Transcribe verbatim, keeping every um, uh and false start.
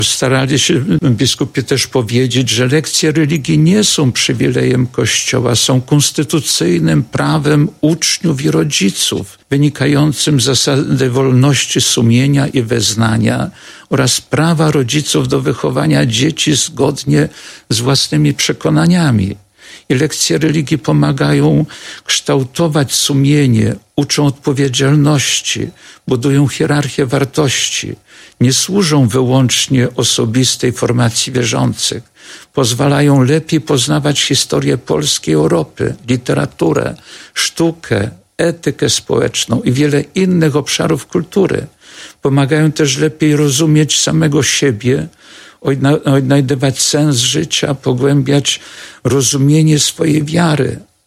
Starali się biskupi też powiedzieć, że lekcje religii nie są przywilejem Kościoła, są konstytucyjnym prawem uczniów i rodziców, wynikającym z zasady wolności sumienia i wyznania oraz prawa rodziców do wychowania dzieci zgodnie z własnymi przekonaniami. I lekcje religii pomagają kształtować sumienie, uczą odpowiedzialności, budują hierarchię wartości, nie służą wyłącznie osobistej formacji wierzących, pozwalają lepiej poznawać historię polskiej Europy, literaturę, sztukę, etykę społeczną i wiele innych obszarów kultury. Pomagają też lepiej rozumieć samego siebie, odnajdywać sens życia, pogłębiać rozumienie swojej wiary,